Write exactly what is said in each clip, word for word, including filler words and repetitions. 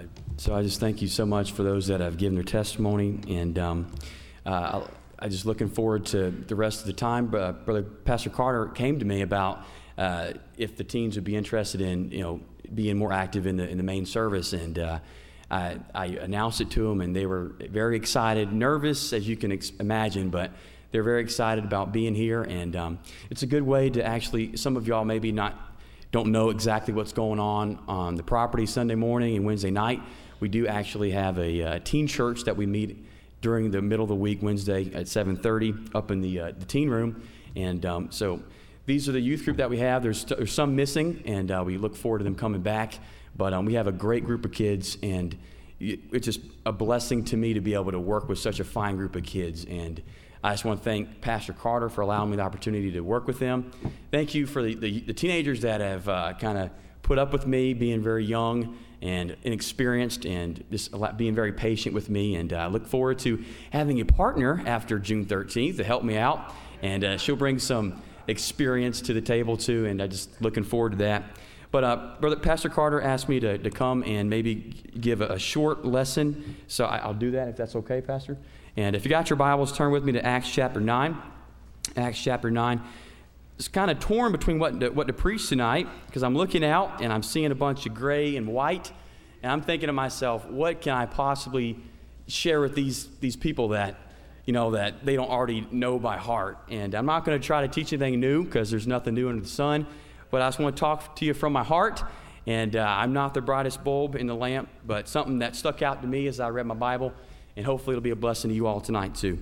Uh, so I just thank you so much for those that have given their testimony, and um, uh, I just looking forward to the rest of the time. Uh, Brother Pastor Carter came to me about uh, if the teens would be interested in, you know, being more active in the in the main service, and uh, I, I announced it to them, and they were very excited, nervous as you can ex- imagine, but they're very excited about being here, and um, it's a good way to actually. Some of y'all maybe not. don't know exactly what's going on on the property Sunday morning and Wednesday night. We do actually have a uh, teen church that we meet during the middle of the week, Wednesday at seven thirty up in the uh, the teen room. And um, so these are the youth group that we have. There's, there's some missing, and uh, we look forward to them coming back. But um, we have a great group of kids, and it's just a blessing to me to be able to work with such a fine group of kids. And I just want to thank Pastor Carter for allowing me the opportunity to work with them. Thank you for the, the, the teenagers that have uh, kind of put up with me being very young and inexperienced, and just a lot, being very patient with me. And I uh, look forward to having a partner after June thirteenth to help me out. And uh, she'll bring some experience to the table too, and I'm just looking forward to that. But uh, Brother Pastor Carter asked me to, to come and maybe give a, a short lesson, so I, I'll do that if that's okay, Pastor. And if you got your Bibles, turn with me to Acts chapter nine. Acts chapter nine. It's kind of torn between what to, what to preach tonight, because I'm looking out and I'm seeing a bunch of gray and white, and I'm thinking to myself, what can I possibly share with these these people that, you know, that they don't already know by heart? And I'm not going to try to teach anything new, because there's nothing new under the sun, but I just want to talk to you from my heart. And uh, I'm not the brightest bulb in the lamp, but something that stuck out to me as I read my Bible. And hopefully it'll be a blessing to you all tonight too.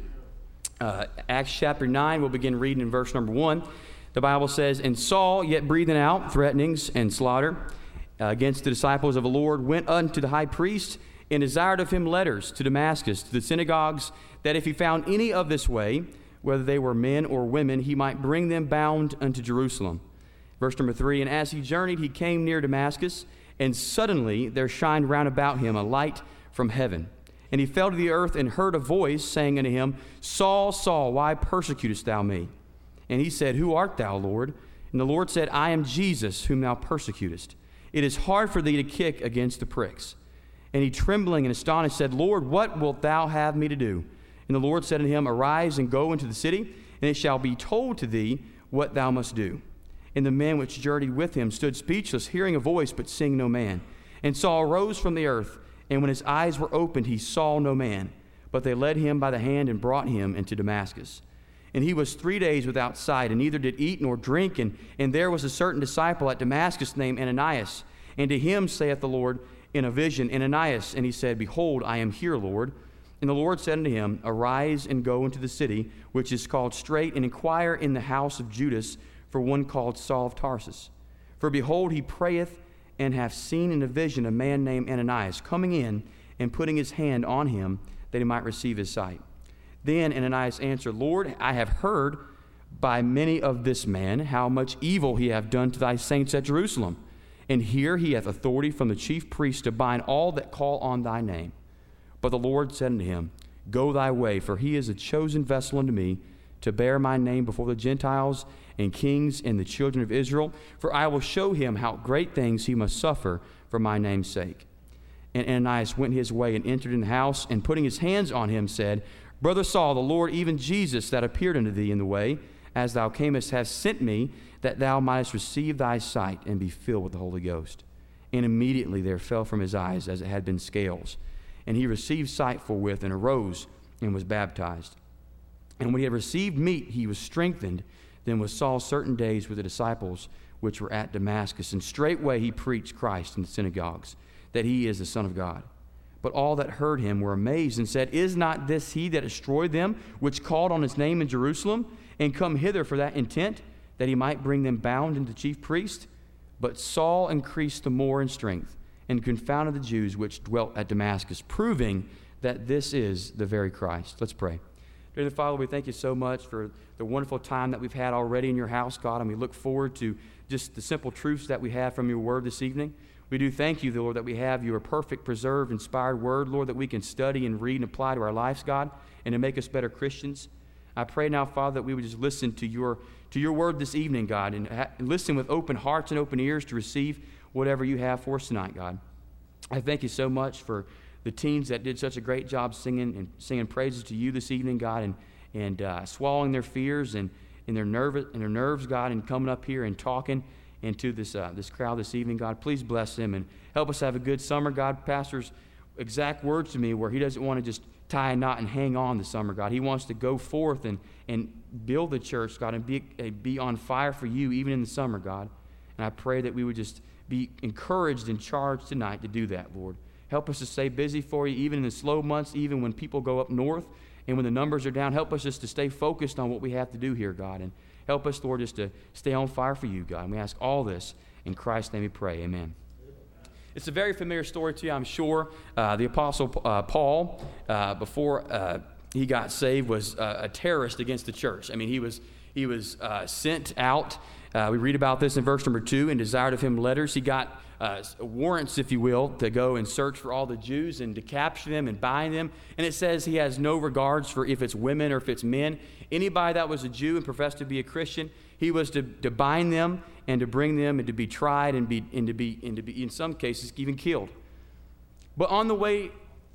Uh, Acts chapter nine, we'll begin reading in verse number one. The Bible says, "And Saul, yet breathing out threatenings and slaughter uh, against the disciples of the Lord, went unto the high priest and desired of him letters to Damascus, to the synagogues, that if he found any of this way, whether they were men or women, he might bring them bound unto Jerusalem." Verse number three, "And as he journeyed, he came near Damascus, and suddenly there shined round about him a light from heaven. And he fell to the earth and heard a voice saying unto him, Saul, Saul, why persecutest thou me? And he said, Who art thou, Lord? And the Lord said, I am Jesus, whom thou persecutest. It is hard for thee to kick against the pricks. And he, trembling and astonished, said, Lord, what wilt thou have me to do? And the Lord said unto him, Arise and go into the city, and it shall be told to thee what thou must do. And the men which journeyed with him stood speechless, hearing a voice, but seeing no man. And Saul arose from the earth, and when his eyes were opened, he saw no man. But they led him by the hand and brought him into Damascus. And he was three days without sight, and neither did eat nor drink. And, and there was a certain disciple at Damascus named Ananias. And to him saith the Lord in a vision, Ananias. And he said, Behold, I am here, Lord. And the Lord said unto him, Arise and go into the city, which is called Straight, and inquire in the house of Judas for one called Saul of Tarsus. For behold, he prayeth, and hath seen in a vision a man named Ananias coming in and putting his hand on him that he might receive his sight. Then Ananias answered, Lord, I have heard by many of this man how much evil he hath done to thy saints at Jerusalem. And here he hath authority from the chief priest to bind all that call on thy name. But the Lord said unto him, Go thy way, for he is a chosen vessel unto me, to bear my name before the Gentiles and kings and the children of Israel, for I will show him how great things he must suffer for my name's sake. And Ananias went his way and entered in the house, and putting his hands on him said, Brother Saul, the Lord, even Jesus that appeared unto thee in the way, as thou camest, hath sent me, that thou mightest receive thy sight and be filled with the Holy Ghost. And immediately there fell from his eyes as it had been scales. And he received sight forthwith, and arose, and was baptized. And when he had received meat, he was strengthened. Then was Saul certain days with the disciples which were at Damascus. And straightway he preached Christ in the synagogues, that he is the Son of God. But all that heard him were amazed, and said, Is not this he that destroyed them, which called on his name in Jerusalem, and come hither for that intent, that he might bring them bound into the chief priest? But Saul increased the more in strength, and confounded the Jews which dwelt at Damascus, proving that this is the very Christ. Let's pray. Dear Father, we thank you so much for the wonderful time that we've had already in your house, God, and we look forward to just the simple truths that we have from your word this evening. We do thank you, Lord, that we have your perfect, preserved, inspired word, Lord, that we can study and read and apply to our lives, God, and to make us better Christians. I pray now, Father, that we would just listen to your to your word this evening, God, and, ha- and listen with open hearts and open ears to receive whatever you have for us tonight, God. I thank you so much for the teens that did such a great job singing and singing praises to you this evening, God, and and uh, swallowing their fears and, and their nerve and their nerves, God, and coming up here and talking into this uh, this crowd this evening, God. Please bless them and help us have a good summer, God. Pastor's exact words to me where he doesn't want to just tie a knot and hang on the summer, God. He wants to go forth and, and build the church, God, and be, uh, be on fire for you even in the summer, God. And I pray that we would just be encouraged and charged tonight to do that, Lord. Help us to stay busy for you even in the slow months, even when people go up north and when the numbers are down. Help us just to stay focused on what we have to do here, God. And help us, Lord, just to stay on fire for you, God. And we ask all this in Christ's name we pray. Amen. It's a very familiar story to you, I'm sure. Uh, the Apostle uh, Paul, uh, before uh, he got saved, was uh, a terrorist against the church. I mean, he was he was uh, sent out. Uh, we read about this in verse number two, and desired of him letters. He got uh, warrants, if you will, to go and search for all the Jews and to capture them and bind them. And it says he has no regards for if it's women or if it's men. Anybody that was a Jew and professed to be a Christian, he was to, to bind them and to bring them and to be tried and, be, and, to be, and to be, in some cases, even killed. But on the way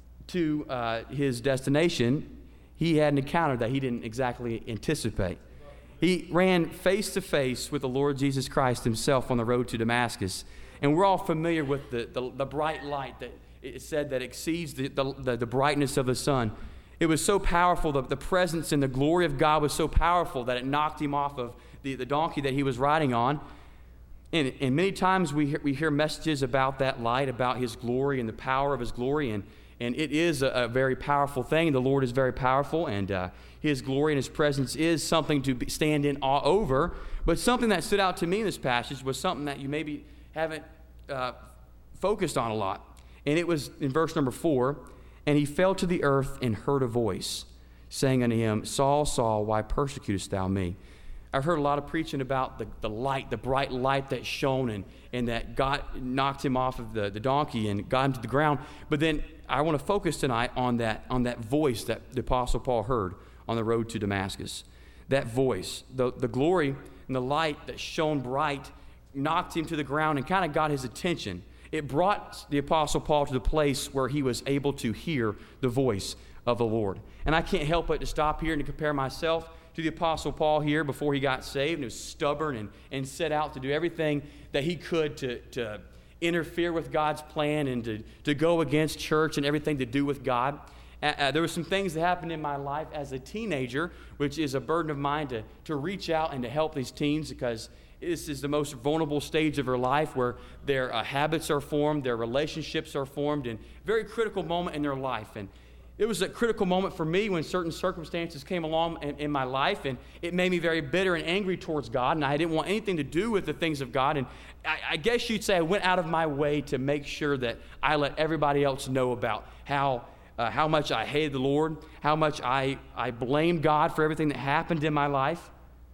to uh, his destination, he had an encounter that he didn't exactly anticipate. He ran face to face with the Lord Jesus Christ himself on the road to Damascus. And we're all familiar with the, the, the bright light that it said that exceeds the, the, the brightness of the sun. It was so powerful, the, the presence and the glory of God was so powerful that it knocked him off of the, the donkey that he was riding on. And, and many times we hear, we hear messages about that light, about his glory and the power of his glory. And, and it is a, a very powerful thing. The Lord is very powerful, and uh, his glory and his presence is something to be, stand in awe over. But something that stood out to me in this passage was something that you maybe haven't uh, focused on a lot. And it was in verse number four. And he fell to the earth and heard a voice saying unto him, Saul, Saul, why persecutest thou me? I've heard a lot of preaching about the, the light, the bright light that shone and, and that God knocked him off of the, the donkey and got him to the ground. But then I want to focus tonight on that, on that voice that the Apostle Paul heard on the road to Damascus. That voice, the, the glory and the light that shone bright, knocked him to the ground and kind of got his attention. It brought the Apostle Paul to the place where he was able to hear the voice of the Lord. And I can't help but to stop here and to compare myself to the Apostle Paul here before he got saved. And he was stubborn and, and set out to do everything that he could to, to interfere with God's plan and to, to go against church and everything to do with God. Uh, there were some things that happened in my life as a teenager, which is a burden of mine to, to reach out and to help these teens, because this is the most vulnerable stage of their life where their uh, habits are formed, their relationships are formed, and very critical moment in their life. And it was a critical moment for me when certain circumstances came along in, in my life, and it made me very bitter and angry towards God, and I didn't want anything to do with the things of God. And I, I guess you'd say I went out of my way to make sure that I let everybody else know about how uh, how much I hated the Lord, how much I, I blamed God for everything that happened in my life.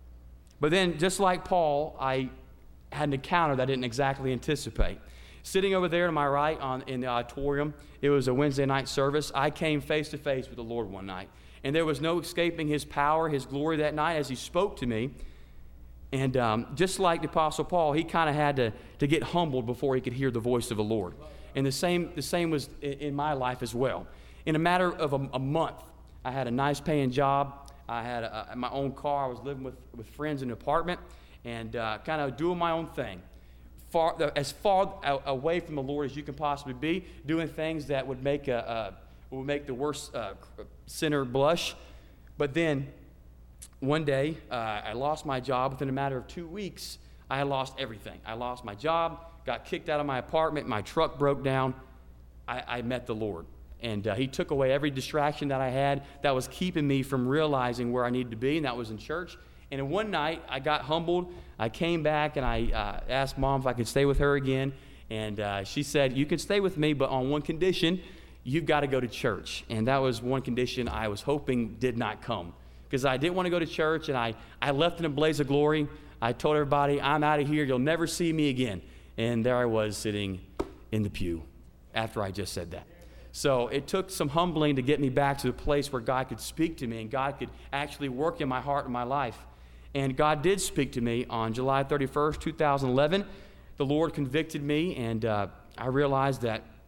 But then, just like Paul, I had an encounter that I didn't exactly anticipate. Sitting over there to my right on, in the auditorium, it was a Wednesday night service. I came face to face with the Lord one night. And there was no escaping his power, his glory that night as he spoke to me. And um, just like the Apostle Paul, he kind of had to, to get humbled before he could hear the voice of the Lord. And the same, the same was in, in my life as well. In a matter of a, a month, I had a nice paying job. I had a, a, my own car. I was living with, with friends in an apartment and uh, kind of doing my own thing. Far, as far away from the Lord as you can possibly be, doing things that would make a, a would make the worst uh, sinner blush. But then, one day, uh, I lost my job. Within a matter of two weeks, I had lost everything. I lost my job, got kicked out of my apartment, my truck broke down. I, I met the Lord. And uh, he took away every distraction that I had that was keeping me from realizing where I needed to be, and that was in church. And one night, I got humbled. I came back, and I uh, asked Mom if I could stay with her again. And uh, she said, you can stay with me, but on one condition, you've got to go to church. And that was one condition I was hoping did not come, because I didn't want to go to church, and I, I left in a blaze of glory. I told everybody, I'm out of here. You'll never see me again. And there I was sitting in the pew after I just said that. So it took some humbling to get me back to the place where God could speak to me and God could actually work in my heart and my life. And God did speak to me on July thirty-first, two thousand eleven. The Lord convicted me, and uh, I realized that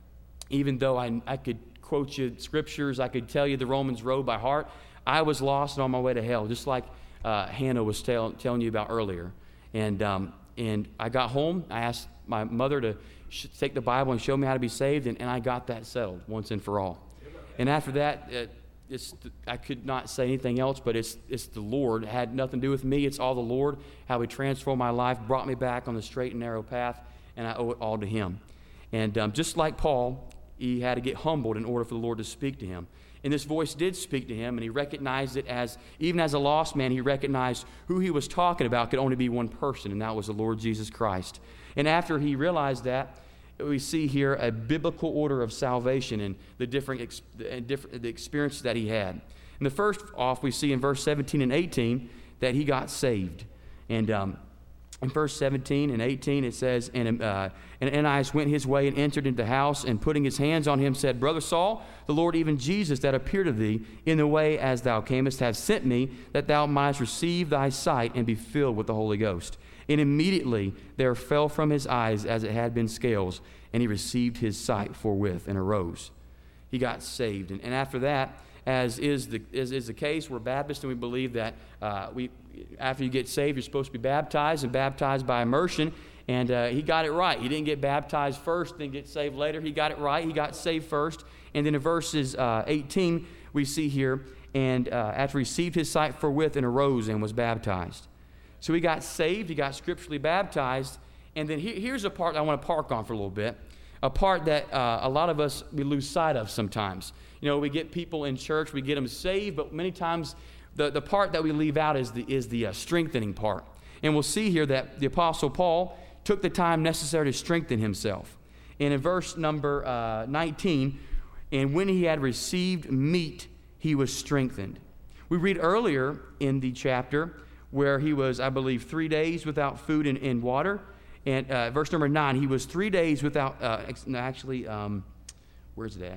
even though I, I could quote you scriptures, I could tell you the Romans road by heart, I was lost and on my way to hell, just like uh, Hannah was tell, telling you about earlier. And um, and I got home. I asked my mother to sh- take the Bible and show me how to be saved, and, and I got that settled once and for all. And after that, uh, it's I could not say anything else, but it's it's the Lord. It had nothing to do with me. It's all the Lord, how He transformed my life, brought me back on the straight and narrow path, and I owe it all to Him. And um, just like Paul, he had to get humbled in order for the Lord to speak to him. And this voice did speak to him, and he recognized it as, even as a lost man, he recognized who he was talking about could only be one person, and that was the Lord Jesus Christ. And after he realized that, we see here a biblical order of salvation and the different, ex- the different the experiences that he had. And the first off, we see in verse seventeen and eighteen that he got saved. And um, in verse seventeen and eighteen, it says, And, uh, and Ananias went his way and entered into the house, and putting his hands on him, said, Brother Saul, the Lord, even Jesus, that appeared to thee in the way as thou camest, hath sent me, that thou mightest receive thy sight and be filled with the Holy Ghost. And immediately there fell from his eyes as it had been scales, and he received his sight forthwith and arose. He got saved. And, and after that, as is the as is the case, we're Baptists, and we believe that uh, we after you get saved, you're supposed to be baptized, and baptized by immersion. And uh, he got it right. He didn't get baptized first, then get saved later. He got it right. He got saved first. And then in verses uh, eighteen, we see here, and uh, after he received his sight forthwith and arose and was baptized. So he got saved. He got scripturally baptized. And then he, here's a part I want to park on for a little bit, a part that uh, a lot of us, we lose sight of sometimes. You know, we get people in church, we get them saved, but many times the, the part that we leave out is the, is the uh, strengthening part. And we'll see here that the Apostle Paul took the time necessary to strengthen himself. And in verse number uh, nineteen, and when he had received meat, he was strengthened. We read earlier in the chapter where he was, I believe, three days without food and, and water. And uh, verse number nine, he was three days without, uh, actually, um, where's it at?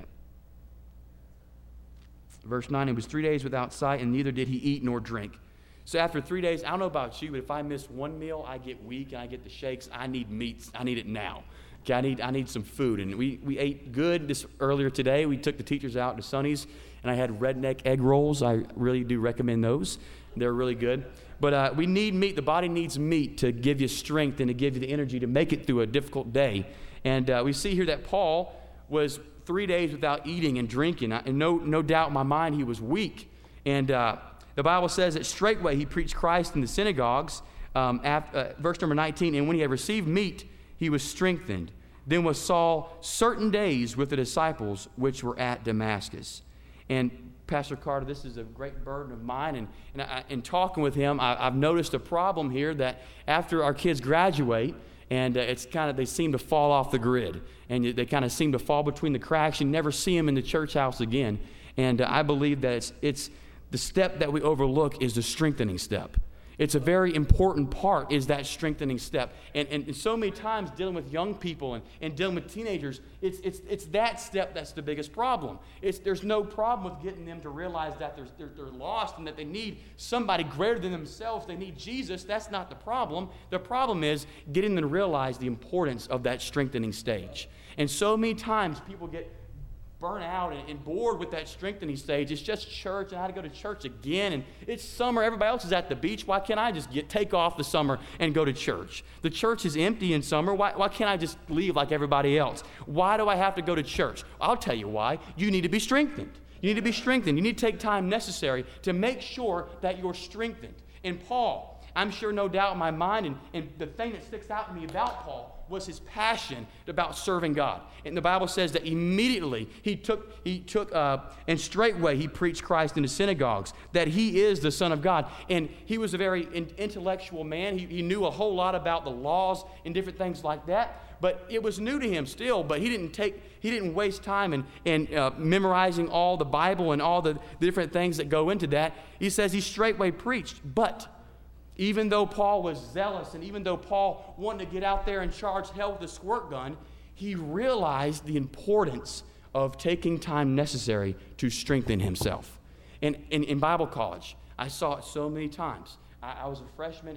Verse nine, he was three days without sight, and neither did he eat nor drink. So after three days, I don't know about you, but if I miss one meal, I get weak and I get the shakes. I need meat. I need it now. Okay, I need I need some food. And we, we ate good this earlier today. We took the teachers out to Sonny's, and I had redneck egg rolls. I really do recommend those. They're really good. But uh, we need meat. The body needs meat to give you strength and to give you the energy to make it through a difficult day. And uh, we see here that Paul was three days without eating and drinking. And no, no doubt in my mind he was weak. And uh, the Bible says that straightway he preached Christ in the synagogues. Um, after, uh, verse number nineteen, and when he had received meat, he was strengthened. Then was Saul certain days with the disciples which were at Damascus. And Pastor Carter, this is a great burden of mine. And, and I, in talking with him, I, I've noticed a problem here that after our kids graduate, and uh, it's kind of, they seem to fall off the grid. And they kind of seem to fall between the cracks. You never see them in the church house again. And uh, I believe that it's, it's the step that we overlook is the strengthening step. It's a very important part, is that strengthening step. And, and, and so many times dealing with young people and, and dealing with teenagers, it's, it's, it's that step that's the biggest problem. It's, there's no problem with getting them to realize that they're, they're, they're lost and that they need somebody greater than themselves. They need Jesus. That's not the problem. The problem is getting them to realize the importance of that strengthening stage. And so many times people get burnt out and, and bored with that strengthening stage. It's just church, and I had to go to church again, and it's summer. Everybody else is at the beach. Why can't I just get take off the summer and go to church? The church is empty in summer. Why, why can't I just leave like everybody else? Why do I have to go to church? I'll tell you why. You need to be strengthened. You need to be strengthened. You need to take time necessary to make sure that you're strengthened. And Paul, I'm sure no doubt in my mind, and, and the thing that sticks out to me about Paul was his passion about serving God. And the Bible says that immediately he took, he took, uh, and straightway he preached Christ in the synagogues, that he is the Son of God. And he was a very in- intellectual man. He, he knew a whole lot about the laws and different things like that. But it was new to him still, but he didn't take, he didn't waste time in, in uh, memorizing all the Bible and all the, the different things that go into that. He says he straightway preached, but even though Paul was zealous, and even though Paul wanted to get out there and charge hell with a squirt gun, he realized the importance of taking time necessary to strengthen himself. And in Bible college, I saw it so many times. I, I was a freshman, and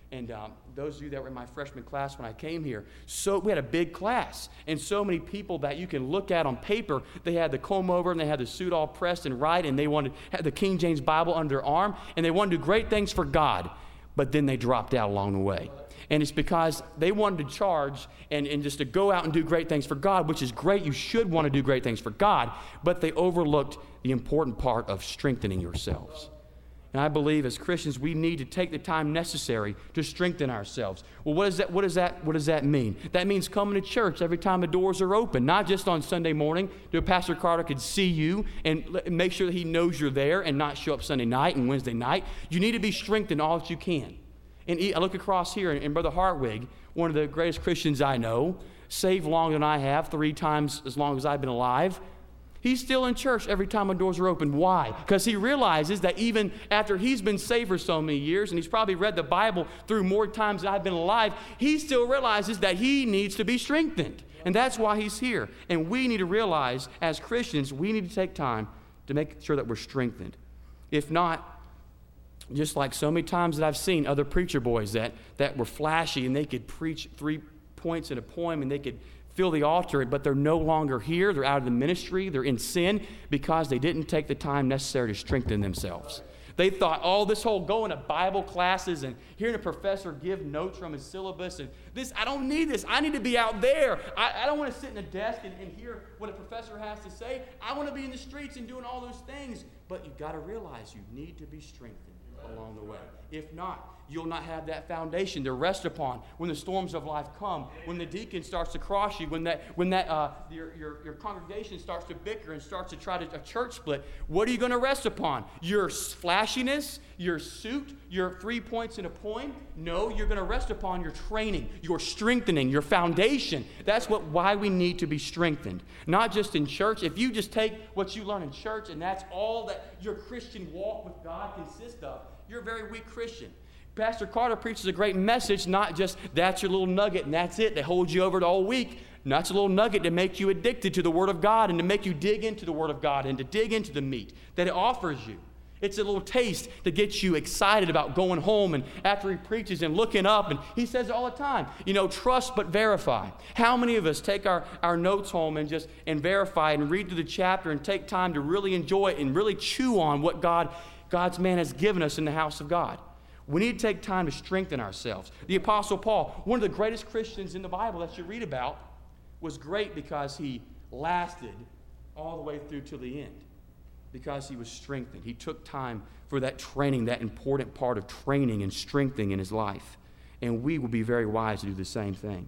And um, those of you that were in my freshman class when I came here, so we had a big class, and so many people that you can look at on paper. They had the comb over, and they had the suit all pressed and right, and they wanted had the King James Bible under their arm, and they wanted to do great things for God, but then they dropped out along the way. And it's because they wanted to charge and, and just to go out and do great things for God, which is great. You should want to do great things for God, but they overlooked the important part of strengthening yourselves. And I believe as Christians, we need to take the time necessary to strengthen ourselves. Well, what, is that, what, does that, what does that mean? That means coming to church every time the doors are open, not just on Sunday morning, so Pastor Carter could see you and make sure that he knows you're there and not show up Sunday night and Wednesday night. You need to be strengthened all that you can. And I look across here, and Brother Hartwig, one of the greatest Christians I know, saved longer than I have, three times as long as I've been alive. He's still in church every time the doors are open. Why? Because he realizes that even after he's been saved for so many years, and he's probably read the Bible through more times than I've been alive, he still realizes that he needs to be strengthened. And that's why he's here. And we need to realize, as Christians, we need to take time to make sure that we're strengthened. If not, just like so many times that I've seen other preacher boys that, that were flashy and they could preach three points in a poem and they could fill the altar, but they're no longer here. They're out of the ministry. They're in sin because they didn't take the time necessary to strengthen themselves. They thought, oh, this whole going to Bible classes and hearing a professor give notes from his syllabus, and this, I don't need this. I need to be out there. I, I don't want to sit in a desk and, and hear what a professor has to say. I want to be in the streets and doing all those things. But you've got to realize you need to be strengthened along the way. If not, you'll not have that foundation to rest upon when the storms of life come, when the deacon starts to cross you, when that when that uh, your, your your congregation starts to bicker and starts to try to a church split. What are you going to rest upon? Your flashiness, your suit, your three points in a poem? No, you're going to rest upon your training, your strengthening, your foundation. That's what why we need to be strengthened. Not just in church. If you just take what you learn in church and that's all that your Christian walk with God consists of, you're a very weak Christian. Pastor Carter preaches a great message, not just that's your little nugget and that's it, that holds you over it all week. No, that's a little nugget to make you addicted to the Word of God and to make you dig into the Word of God and to dig into the meat that it offers you. It's a little taste to get you excited about going home and after he preaches and looking up, and he says it all the time, you know, trust but verify. How many of us take our, our notes home and just and verify and read through the chapter and take time to really enjoy it and really chew on what God, God's man has given us in the house of God? We need to take time to strengthen ourselves. The Apostle Paul, one of the greatest Christians in the Bible that you read about, was great because he lasted all the way through to the end, because he was strengthened. He took time for that training, that important part of training and strengthening in his life. And we will be very wise to do the same thing.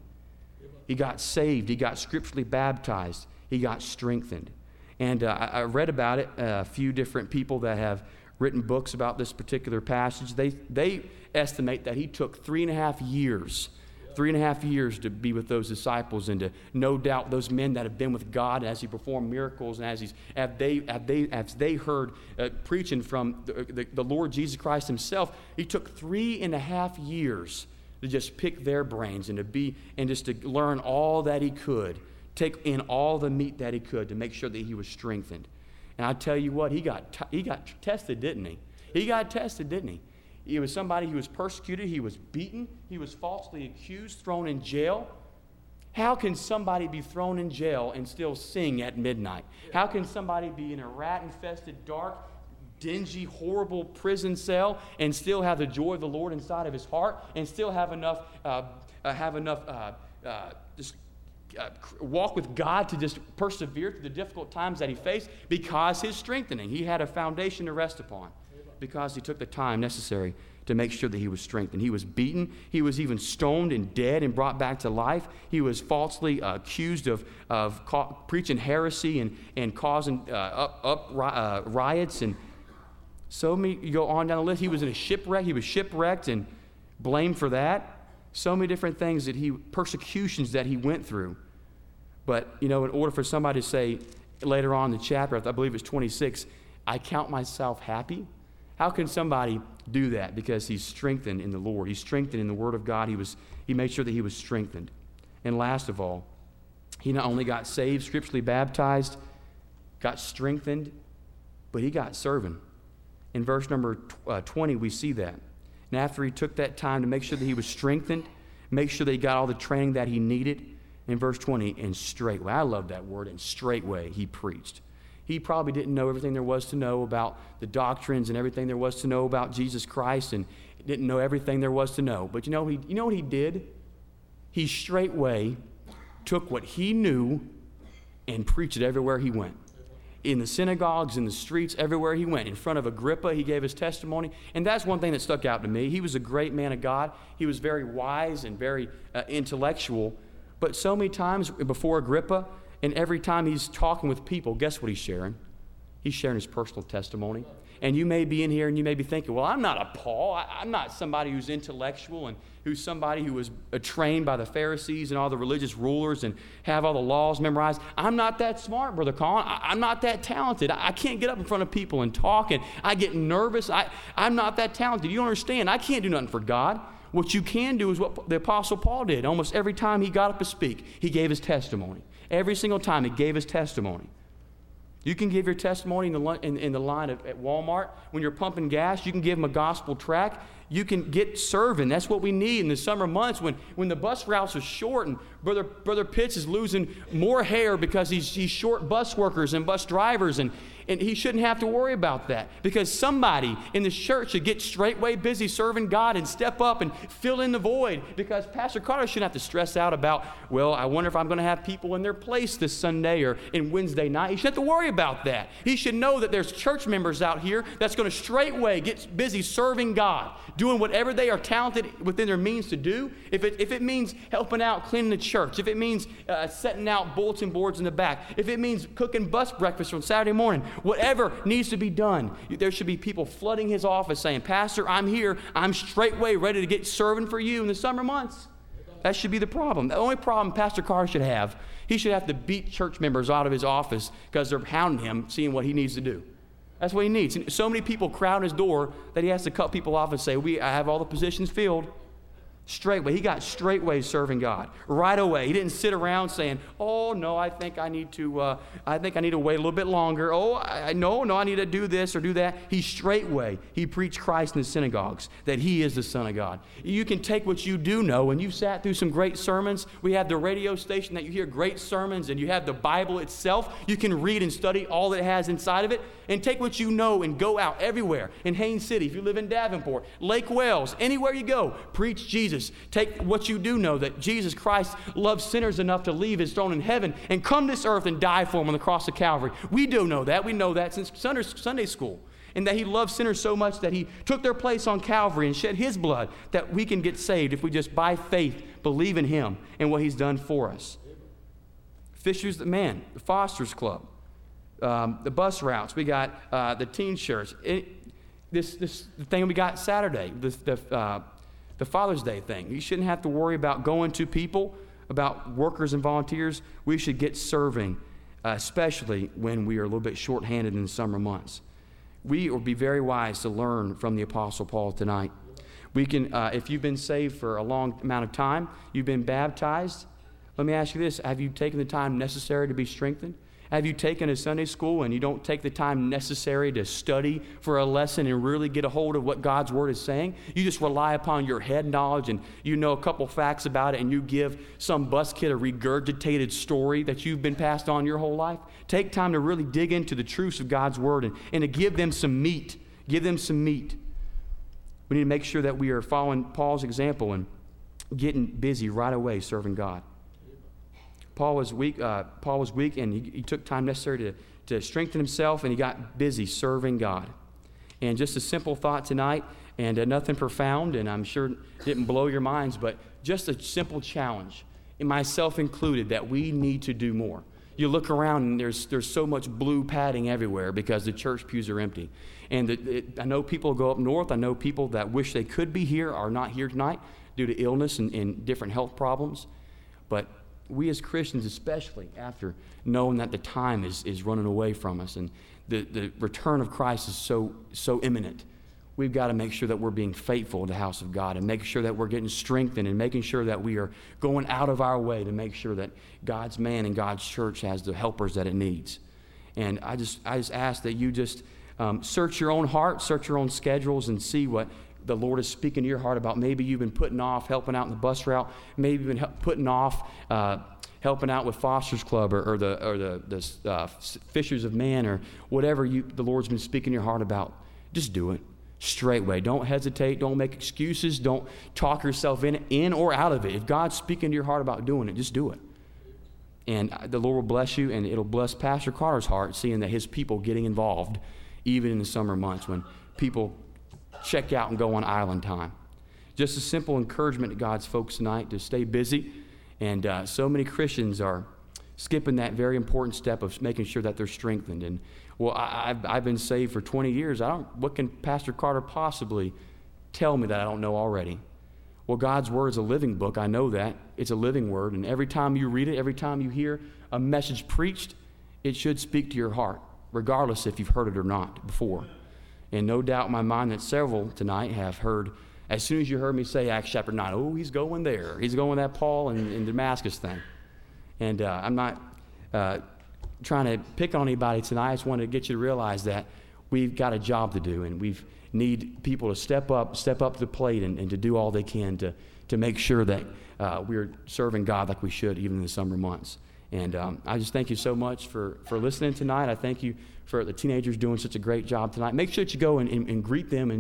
He got saved. He got scripturally baptized. He got strengthened. And uh, I read about it, uh, a few different people that have written books about this particular passage. They they estimate that he took three and a half years, three and a half years to be with those disciples and to no doubt those men that have been with God as he performed miracles and as he's as they as they as they heard uh, preaching from the, the, the Lord Jesus Christ himself. He took three and a half years to just pick their brains and to be and just to learn all that he could, take in all the meat that he could to make sure that he was strengthened. And I tell you what, he got t- he got tested, didn't he? He got tested, didn't he? He was somebody who was persecuted. He was beaten. He was falsely accused, thrown in jail. How can somebody be thrown in jail and still sing at midnight? How can somebody be in a rat-infested, dark, dingy, horrible prison cell and still have the joy of the Lord inside of his heart and still have enough uh, uh, have enough uh, uh, just Uh, walk with God to just persevere through the difficult times that he faced? Because his strengthening. He had a foundation to rest upon because he took the time necessary to make sure that he was strengthened. He was beaten. He was even stoned and dead and brought back to life. He was falsely uh, accused of, of ca- preaching heresy and, and causing uh, up, up uh, riots. And so many, you go on down the list. He was in a shipwreck. He was shipwrecked and blamed for that. So many different things that he, persecutions that he went through. But, you know, in order for somebody to say later on in the chapter, I believe it's twenty-six, I count myself happy. How can somebody do that? Because he's strengthened in the Lord. He's strengthened in the Word of God. He was, he made sure that he was strengthened. And last of all, he not only got saved, scripturally baptized, got strengthened, but he got serving. In verse number twenty, we see that. And after he took that time to make sure that he was strengthened, make sure that he got all the training that he needed, in verse twenty, and straightway, I love that word, and straightway he preached. He probably didn't know everything there was to know about the doctrines and everything there was to know about Jesus Christ, and didn't know everything there was to know. But you know, he, you know what he did? He straightway took what he knew and preached it everywhere he went. In the synagogues, in the streets, everywhere he went. In front of Agrippa, he gave his testimony. And that's one thing that stuck out to me. He was a great man of God. He was very wise and very uh, intellectual. But so many times before Agrippa, and every time he's talking with people, guess what he's sharing? He's sharing his personal testimony. And you may be in here and you may be thinking, well, I'm not a Paul. I, I'm not somebody who's intellectual and who's somebody who was uh, trained by the Pharisees and all the religious rulers and have all the laws memorized. I'm not that smart, Brother Colin. I, I'm not that talented. I, I can't get up in front of people and talk, and I get nervous. I, I'm not that talented. You don't understand. I can't do nothing for God. What you can do is what the Apostle Paul did. Almost every time he got up to speak, he gave his testimony. Every single time he gave his testimony. You can give your testimony in the, in, in the line of, at Walmart. When you're pumping gas, you can give them a gospel tract. You can get serving. That's what we need in the summer months when, when the bus routes are short and Brother, Brother Pitts is losing more hair because he's, he's short bus workers and bus drivers, and, and he shouldn't have to worry about that because somebody in the church should get straightway busy serving God and step up and fill in the void, because Pastor Carter shouldn't have to stress out about, well, I wonder if I'm going to have people in their place this Sunday or in Wednesday night. He shouldn't have to worry about that. He should know that there's church members out here that's going to straightway get busy serving God, doing whatever they are talented within their means to do. If it, if it means helping out cleaning the church, if it means uh, setting out bulletin boards in the back, if it means cooking bus breakfast on Saturday morning, whatever needs to be done, there should be people flooding his office saying, Pastor, I'm here. I'm straightway ready to get serving for you in the summer months. That should be the problem. The only problem Pastor Carr should have, he should have to beat church members out of his office because they're hounding him, seeing what he needs to do. That's what he needs. And so many people crowd his door that he has to cut people off and say, "We, I have all the positions filled." Straightway. He got straightway serving God right away. He didn't sit around saying, "Oh no, I think I need to. Uh, I think I need to wait a little bit longer. Oh, I, I no, no, I need to do this or do that." He straightway. He preached Christ in the synagogues, that He is the Son of God. You can take what you do know, and you've sat through some great sermons. We have the radio station that you hear great sermons, and you have the Bible itself. You can read and study all that it has inside of it, and take what you know and go out everywhere in Haines City. If you live in Davenport, Lake Wales, anywhere you go, preach Jesus. Take what you do know, that Jesus Christ loves sinners enough to leave His throne in heaven and come to this earth and die for them on the cross of Calvary. We do know that. We know that since Sunday school. And that He loves sinners so much that He took their place on Calvary and shed His blood, that we can get saved if we just by faith believe in Him and what He's done for us. Fishers, the man, the Foster's Club, um, the bus routes. We got uh, the teen shirts. It, this this the thing we got Saturday, the, the uh, The Father's Day thing. You shouldn't have to worry about going to people, about workers and volunteers. We should get serving, uh, especially when we are a little bit short-handed in the summer months. We will be very wise to learn from the Apostle Paul tonight. We can, uh, if you've been saved for a long amount of time, you've been baptized, let me ask you this. Have you taken the time necessary to be strengthened? Have you taken a Sunday school and you don't take the time necessary to study for a lesson and really get a hold of what God's Word is saying? You just rely upon your head knowledge and you know a couple facts about it, and you give some bus kid a regurgitated story that you've been passed on your whole life? Take time to really dig into the truths of God's Word and, and to give them some meat. Give them some meat. We need to make sure that we are following Paul's example and getting busy right away serving God. Paul was weak. Uh, Paul was weak, and he, he took time necessary to, to strengthen himself, and he got busy serving God. And just a simple thought tonight, and uh, nothing profound, and I'm sure didn't blow your minds, but just a simple challenge, and myself included, that we need to do more. You look around, and there's there's so much blue padding everywhere because the church pews are empty. And the, it, I know people go up north. I know people that wish they could be here are not here tonight due to illness and, and different health problems, but we as Christians, especially after knowing that the time is, is running away from us and the, the return of Christ is so so imminent, we've got to make sure that we're being faithful to the house of God and making sure that we're getting strengthened and making sure that we are going out of our way to make sure that God's man and God's church has the helpers that it needs. And I just I just ask that you just um, search your own heart, search your own schedules, and see what the Lord is speaking to your heart about. Maybe you've been putting off helping out in the bus route. Maybe you've been help, putting off uh, helping out with Foster's Club or, or the or the, the uh, Fishers of Man or whatever you the Lord's been speaking to your heart about. Just do it straightway. Don't hesitate. Don't make excuses. Don't talk yourself in in or out of it. If God's speaking to your heart about doing it, just do it. And the Lord will bless you, and it'll bless Pastor Carter's heart, seeing that his people getting involved, even in the summer months when people check out and go on island time. Just a simple encouragement to God's folks tonight to stay busy. And uh, so many Christians are skipping that very important step of making sure that they're strengthened. And, well, I, I've, I've been saved for twenty years. I don't. What can Pastor Carter possibly tell me that I don't know already? Well, God's Word is a living book. I know that. It's a living Word. And every time you read it, every time you hear a message preached, it should speak to your heart, regardless if you've heard it or not before. And no doubt in my mind that several tonight have heard, as soon as you heard me say Acts chapter nine, oh, he's going there. He's going that Paul and, and Damascus thing. And uh, I'm not uh, trying to pick on anybody tonight. I just wanted to get you to realize that we've got a job to do, and we need people to step up, step up to the plate and, and to do all they can to, to make sure that uh, we're serving God like we should, even in the summer months. And um, I just thank you so much for, for listening tonight. I thank you for the teenagers doing such a great job tonight. Make sure that you go and, and, and greet them and